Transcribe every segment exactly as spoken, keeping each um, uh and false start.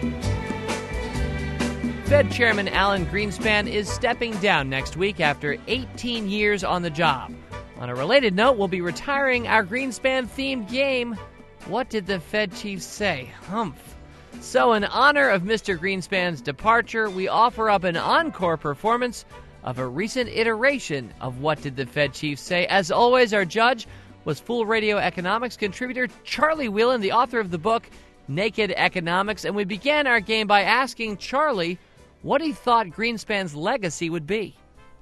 Fed Chairman Alan Greenspan is stepping down next week after eighteen years on the job. On a related note, we'll be retiring our Greenspan-themed game, What Did the Fed Chief Say? Humph. So in honor of Mister Greenspan's departure, we offer up an encore performance of a recent iteration of What Did the Fed Chief Say? As always, our judge was Fool Radio Economics contributor Charlie Whelan, the author of the book Naked Economics, and we began our game by asking Charlie what he thought Greenspan's legacy would be.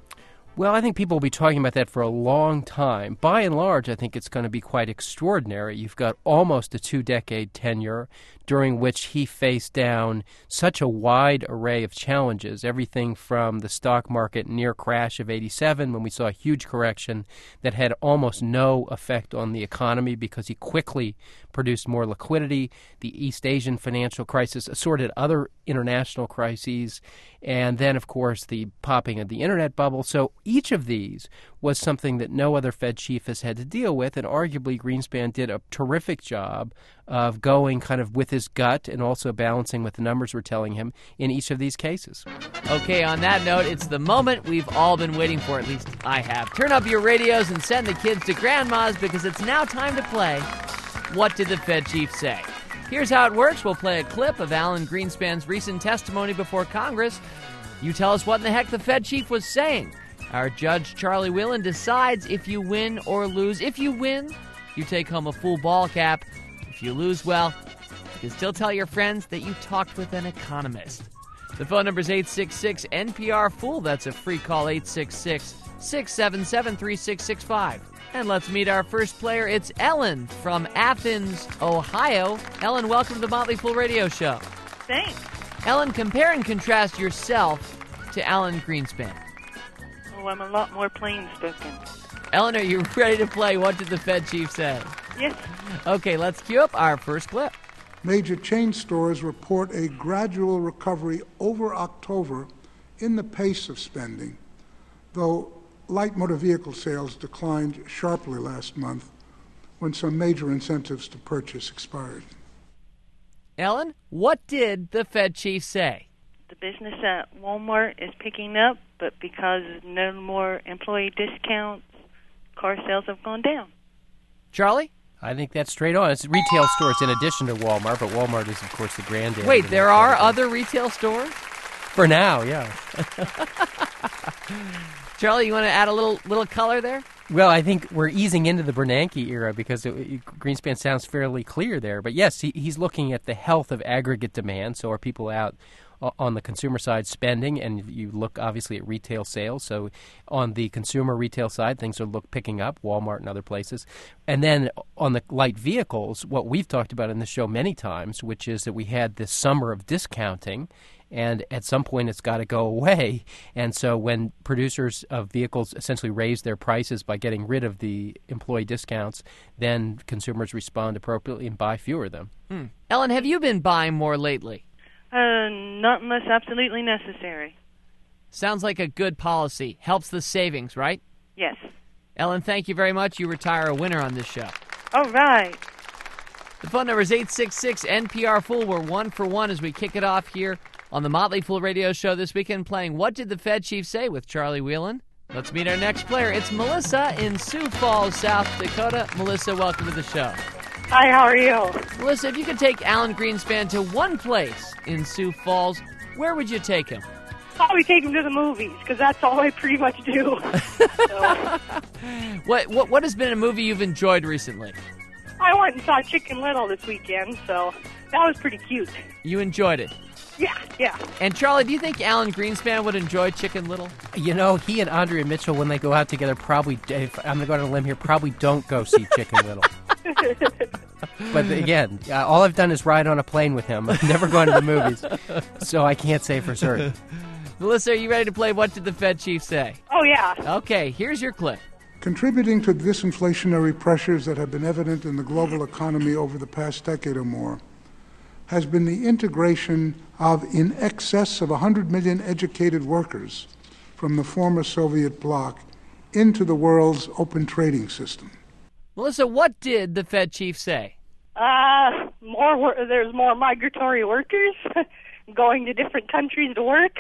Well, I think people will be talking about that for a long time. By and large, I think it's going to be quite extraordinary. You've got almost a two-decade tenure during which he faced down such a wide array of challenges, everything from the stock market near crash of eighty-seven, when we saw a huge correction that had almost no effect on the economy because he quickly produced more liquidity, the East Asian financial crisis, assorted other international crises, and then, of course, the popping of the internet bubble. So each of these was something that no other Fed chief has had to deal with, and arguably Greenspan did a terrific job of going kind of with his gut and also balancing what the numbers were telling him in each of these cases. Okay, on that note, it's the moment we've all been waiting for, at least I have. Turn up your radios and send the kids to Grandma's because it's now time to play What Did the Fed Chief Say? Here's how it works. We'll play a clip of Alan Greenspan's recent testimony before Congress. You tell us what in the heck the Fed chief was saying. Our judge, Charlie Whelan, decides if you win or lose. If you win, you take home a full ball cap. If you lose, well, you can still tell your friends that you talked with an economist. The phone number is eight six six N P R Fool. That's a free call, eight six six, six seven seven, three six six five. And let's meet our first player. It's Ellen from Athens, Ohio. Ellen, welcome to the Motley Fool Radio Show. Thanks. Ellen, compare and contrast yourself to Alan Greenspan. Oh, I'm a lot more plain-spoken. Ellen, are you ready to play What Did the Fed Chief Say? Yes. Okay, let's cue up our first clip. Major chain stores report a gradual recovery over October in the pace of spending, though light motor vehicle sales declined sharply last month when some major incentives to purchase expired. Ellen, what did the Fed chief say? The business at Walmart is picking up, but because no more employee discounts, car sales have gone down. Charlie? I think that's straight on. It's retail stores in addition to Walmart, but Walmart is, of course, the granddaddy. Wait, there are other retail stores? For now, yeah. Charlie, you want to add a little little color there? Well, I think we're easing into the Bernanke era because it, it, Greenspan sounds fairly clear there. But yes, he, he's looking at the health of aggregate demand. So are people out on the consumer side spending? And you look obviously at retail sales. So on the consumer retail side, things are look picking up, Walmart and other places. And then on the light vehicles, what we've talked about in the show many times, which is that we had this summer of discounting. And at some point, it's got to go away. And so when producers of vehicles essentially raise their prices by getting rid of the employee discounts, then consumers respond appropriately and buy fewer of them. Hmm. Ellen, have you been buying more lately? Uh, not unless absolutely necessary. Sounds like a good policy. Helps the savings, right? Yes. Ellen, thank you very much. You retire a winner on this show. All right. The phone number is eight six six N P R Fool. We're one for one as we kick it off here on the Motley Fool Radio Show this weekend, playing What Did the Fed Chief Say with Charlie Whelan. Let's meet our next player. It's Melissa in Sioux Falls, South Dakota. Melissa, welcome to the show. Hi, how are you? Melissa, if you could take Alan Greenspan to one place in Sioux Falls, where would you take him? Probably take him to the movies, because that's all I pretty much do. So. What, what What has been a movie you've enjoyed recently? I went and saw Chicken Little this weekend, so that was pretty cute. You enjoyed it? Yeah, yeah. And Charlie, do you think Alan Greenspan would enjoy Chicken Little? You know, he and Andrea Mitchell, when they go out together, probably, if I'm going to go on a limb here, probably don't go see Chicken Little. But again, uh, all I've done is ride on a plane with him. I've never gone to the movies, so I can't say for certain. Melissa, are you ready to play What Did the Fed Chief Say? Oh, yeah. Okay, here's your clip. Contributing to the disinflationary pressures that have been evident in the global economy over the past decade or more has been the integration of in excess of one hundred million educated workers from the former Soviet bloc into the world's open trading system. Melissa, what did the Fed chief say? Uh, more. Wor- there's more migratory workers going to different countries to work.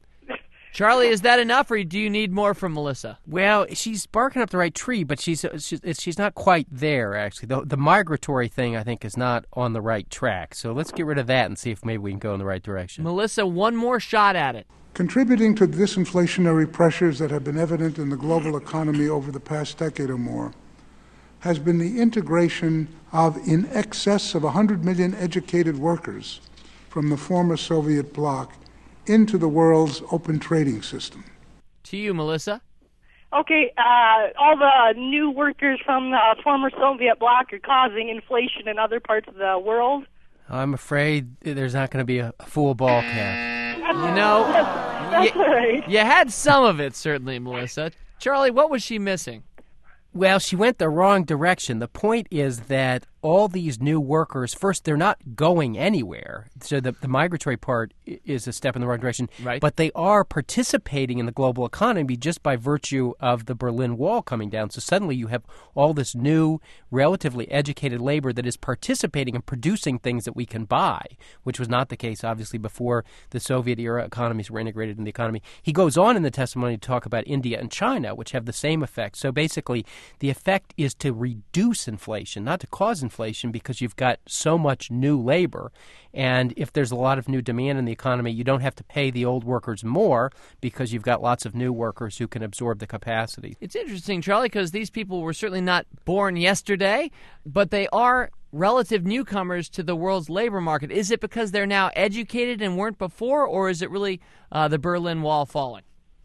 Charlie, is that enough, or do you need more from Melissa? Well, she's barking up the right tree, but she's she's, she's not quite there, actually. The, the migratory thing, I think, is not on the right track. So let's get rid of that and see if maybe we can go in the right direction. Melissa, one more shot at it. Contributing to the disinflationary pressures that have been evident in the global economy over the past decade or more has been the integration of in excess of one hundred million educated workers from the former Soviet bloc into the world's open trading system. To you, Melissa. Okay, uh, all the new workers from the former Soviet bloc are causing inflation in other parts of the world. I'm afraid there's not going to be a, a full ball cap. You know, That's you, all right. you had some of it, certainly, Melissa. Charlie, what was she missing? Well, she went the wrong direction. The point is that all these new workers, first, they're not going anywhere. So the, the migratory part is a step in the wrong direction. Right. But they are participating in the global economy just by virtue of the Berlin Wall coming down. So suddenly you have all this new, relatively educated labor that is participating and producing things that we can buy, which was not the case, obviously, before the Soviet-era economies were integrated in the economy. He goes on in the testimony to talk about India and China, which have the same effect. So basically, the effect is to reduce inflation, not to cause inflation, because you've got so much new labor. And if there's a lot of new demand in the economy, you don't have to pay the old workers more because you've got lots of new workers who can absorb the capacity. It's interesting, Charlie, because these people were certainly not born yesterday, but they are relative newcomers to the world's labor market. Is it because they're now educated and weren't before, or is it really uh, the Berlin Wall falling?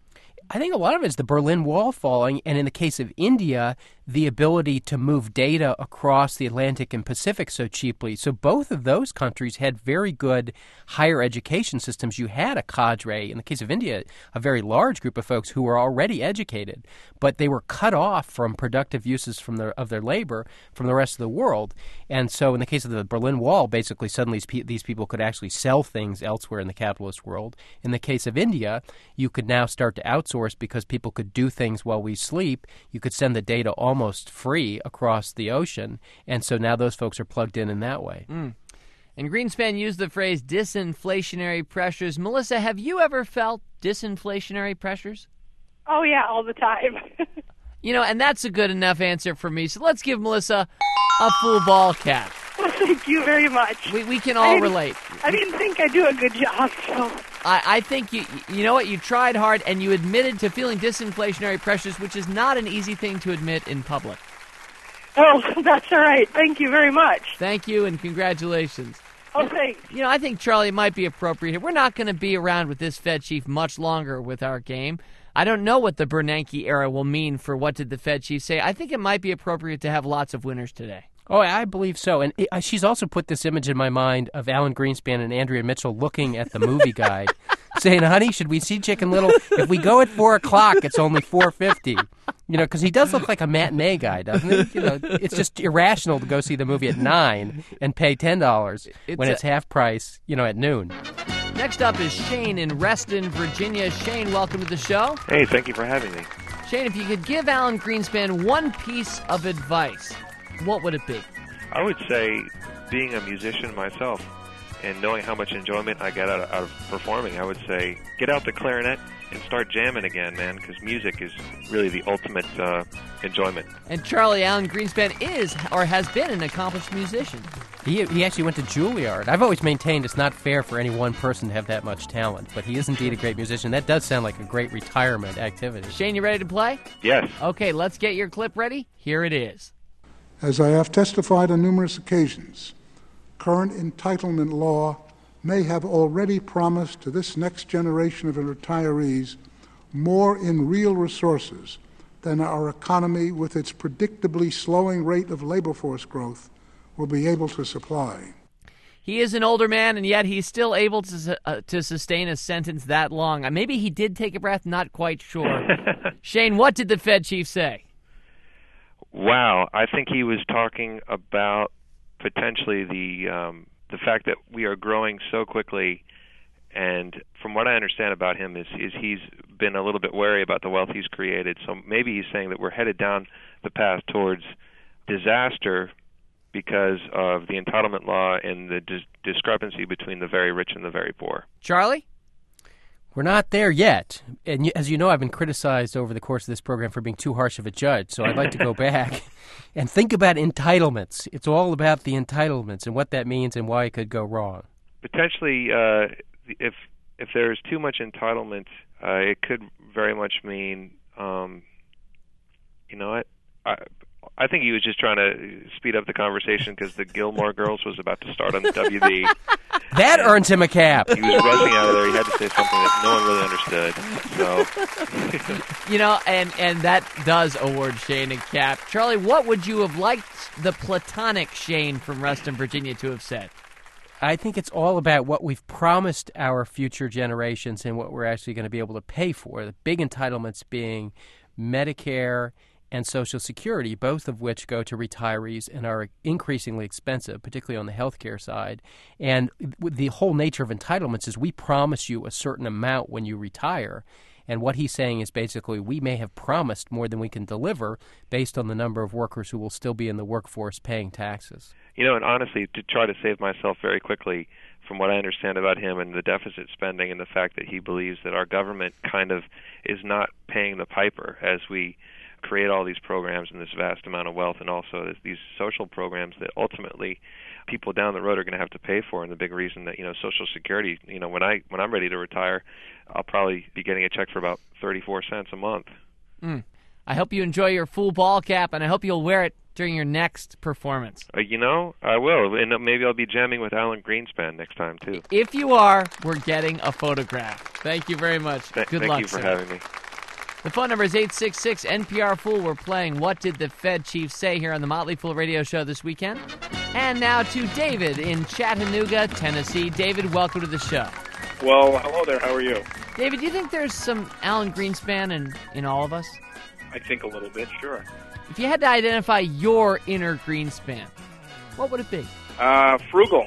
I think a lot of it is the Berlin Wall falling, and in the case of India, the ability to move data across the Atlantic and Pacific so cheaply. So both of those countries had very good higher education systems. You had a cadre, in the case of India, a very large group of folks who were already educated, but they were cut off from productive uses from their, of their labor from the rest of the world. And so in the case of the Berlin Wall, basically suddenly these people could actually sell things elsewhere in the capitalist world. In the case of India, you could now start to outsource because people could do things while we sleep. You could send the data almost free across the ocean, and so now those folks are plugged in in that way. Mm. And Greenspan used the phrase disinflationary pressures. Melissa, have you ever felt disinflationary pressures? Oh, yeah, all the time. You know, and that's a good enough answer for me, so let's give Melissa a full ball cap. Well, thank you very much. We, we can I all didn't- relate. I didn't think I'd do a good job, so... I, I think you you know what, you tried hard and you admitted to feeling disinflationary pressures, which is not an easy thing to admit in public. Oh, that's all right. Thank you very much. Thank you and congratulations. Oh, thanks. You know, I think Charlie might be appropriate here. We're not going to be around with this Fed chief much longer with our game. I don't know what the Bernanke era will mean for what did the Fed chief say. I think it might be appropriate to have lots of winners today. Oh, I believe so. And it, uh, she's also put this image in my mind of Alan Greenspan and Andrea Mitchell looking at the movie guide, saying, honey, should we see Chicken Little? If we go at four o'clock, it's only four fifty. You know, because he does look like a matinee guy, doesn't he? You know, it's just irrational to go see the movie at nine and pay ten dollars It's when a- it's half price, you know, at noon. Next up is Shane in Reston, Virginia. Shane, welcome to the show. Hey, thank you for having me. Shane, if you could give Alan Greenspan one piece of advice, what would it be? I would say, being a musician myself and knowing how much enjoyment I get out of, out of performing, I would say, get out the clarinet and start jamming again, man, because music is really the ultimate uh, enjoyment. And Charlie, Alan Greenspan is or has been an accomplished musician. He, he actually went to Juilliard. I've always maintained it's not fair for any one person to have that much talent, but he is indeed a great musician. That does sound like a great retirement activity. Shane, you ready to play? Yes. Okay, let's get your clip ready. Here it is. As I have testified on numerous occasions, current entitlement law may have already promised to this next generation of retirees more in real resources than our economy, with its predictably slowing rate of labor force growth, will be able to supply. He is an older man, and yet he's still able to su- uh, to sustain a sentence that long. Uh, Maybe he did take a breath, not quite sure. Shane, what did the Fed chief say? Wow, I think he was talking about potentially the um, the fact that we are growing so quickly, and from what I understand about him is, is he's been a little bit wary about the wealth he's created. So maybe he's saying that we're headed down the path towards disaster because of the entitlement law and the dis- discrepancy between the very rich and the very poor. Charlie? We're not there yet. And y- as you know, I've been criticized over the course of this program for being too harsh of a judge. So I'd like to go back and think about entitlements. It's all about the entitlements and what that means and why it could go wrong. Potentially, uh, if if there's too much entitlement, uh, it could very much mean, um, you know what? I, I think he was just trying to speed up the conversation because the Gilmore Girls was about to start on the W B. That earns him a cap. He was rushing out of there. He had to say something that no one really understood. So, You know, and, and that does award Shane a cap. Charlie, what would you have liked the platonic Shane from Reston, Virginia to have said? I think it's all about what we've promised our future generations and what we're actually going to be able to pay for. The big entitlements being Medicare and Social Security, both of which go to retirees and are increasingly expensive, particularly on the healthcare side. And the whole nature of entitlements is we promise you a certain amount when you retire. And what he's saying is basically we may have promised more than we can deliver based on the number of workers who will still be in the workforce paying taxes. you know, and honestly, to try to save myself very quickly, from what I understand about him and the deficit spending and the fact that he believes that our government kind of is not paying the piper as we create all these programs and this vast amount of wealth, and also these social programs that ultimately people down the road are going to have to pay for. And the big reason that, you know, Social Security, you know, when I when I'm ready to retire, I'll probably be getting a check for about thirty-four cents a month. Mm. I hope you enjoy your full ball cap, and I hope you'll wear it during your next performance. Uh, you know, I will, and maybe I'll be jamming with Alan Greenspan next time too. If you are, we're getting a photograph. Thank you very much. Th- Good thank luck, you for sir. having me. The phone number is eight six six N P R Fool. We're playing What Did the Fed Chief Say here on the Motley Fool Radio Show this weekend. And now to David in Chattanooga, Tennessee. David, welcome to the show. Well, hello there. How are you? David, do you think there's some Alan Greenspan in, in all of us? I think a little bit, sure. If you had to identify your inner Greenspan, what would it be? Uh, frugal.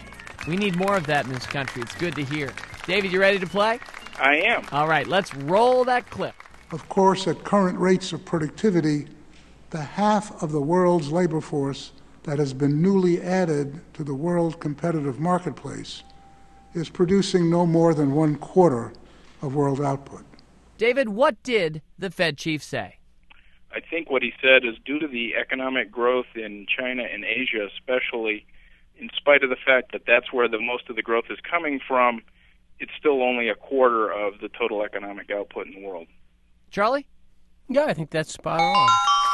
We need more of that in this country. It's good to hear. David, you ready to play? I am. All right, let's roll that clip. Of course, at current rates of productivity, the half of the world's labor force that has been newly added to the world competitive marketplace is producing no more than one quarter of world output. David, what did the Fed chief say? I think what he said is due to the economic growth in China and Asia especially, in spite of the fact that that's where the most of the growth is coming from, it's still only a quarter of the total economic output in the world. Charlie? Yeah, I think that's spot on.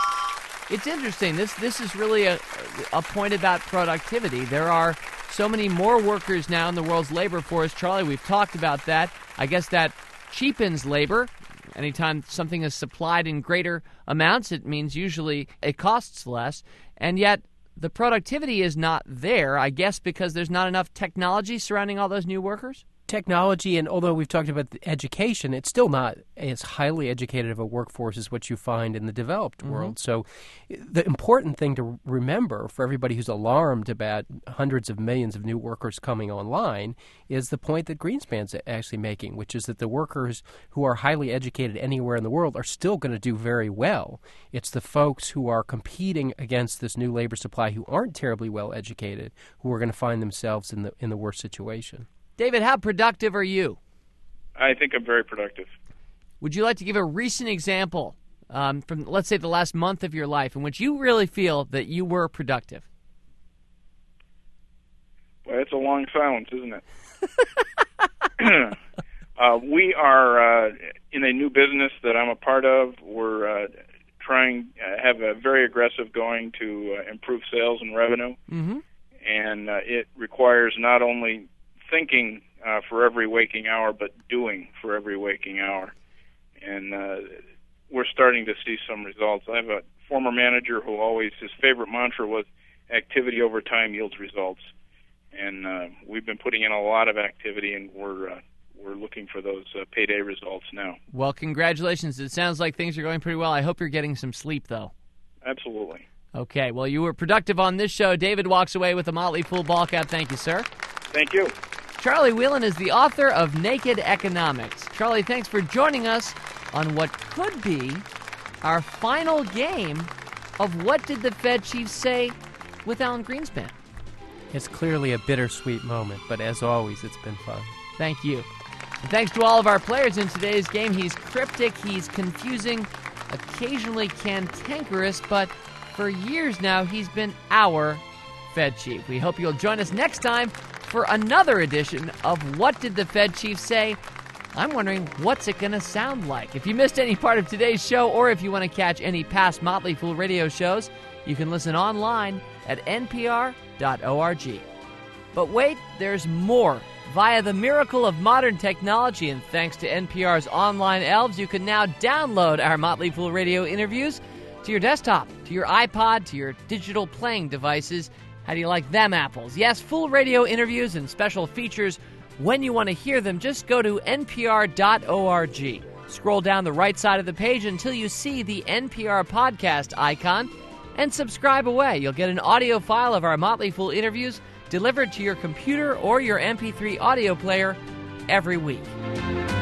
It's interesting. This this is really a, a point about productivity. There are so many more workers now in the world's labor force. Charlie, we've talked about that. I guess that cheapens labor. Anytime something is supplied in greater amounts, it means usually it costs less. And yet the productivity is not there, I guess, because there's not enough technology surrounding all those new workers? Technology, and although we've talked about education, it's still not as highly educated of a workforce as what you find in the developed mm-hmm. world. So the important thing to remember for everybody who's alarmed about hundreds of millions of new workers coming online is the point that Greenspan's actually making, which is that the workers who are highly educated anywhere in the world are still going to do very well. It's the folks who are competing against this new labor supply who aren't terribly well educated who are going to find themselves in the in the worst situation. David, how productive are you? I think I'm very productive. Would you like to give a recent example um, from, let's say, the last month of your life in which you really feel that you were productive? Well, it's a long silence, isn't it? uh, we are uh, in a new business that I'm a part of. We're uh, trying uh, have a very aggressive going to uh, improve sales and revenue. Mm-hmm. And uh, it requires not only thinking uh, for every waking hour, but doing for every waking hour. And uh, we're starting to see some results. I have a former manager who always, his favorite mantra was activity over time yields results. And uh, we've been putting in a lot of activity, and we're uh, we're looking for those uh, payday results now. Well, congratulations. It sounds like things are going pretty well. I hope you're getting some sleep, though. Absolutely. Okay, well, you were productive on this show. David walks away with a Motley Fool ball cap. Thank you, sir. Thank you. Charlie Whelan is the author of Naked Economics. Charlie, thanks for joining us on what could be our final game of What Did the Fed Chief Say with Alan Greenspan. It's clearly a bittersweet moment, but as always, it's been fun. Thank you. And thanks to all of our players in today's game. He's cryptic, he's confusing, occasionally cantankerous, but for years now, he's been our Fed Chief. We hope you'll join us next time for another edition of What Did the Fed Chief Say? I'm wondering, what's it going to sound like? If you missed any part of today's show, or if you want to catch any past Motley Fool radio shows, you can listen online at N P R dot org. But wait, there's more. Via the miracle of modern technology and thanks to N P R's online elves, you can now download our Motley Fool radio interviews to your desktop, to your iPod, to your digital playing devices. How do you like them apples? Yes, full radio interviews and special features. When you want to hear them, just go to N P R dot org. Scroll down the right side of the page until you see the N P R podcast icon and subscribe away. You'll get an audio file of our Motley Fool interviews delivered to your computer or your M P three audio player every week.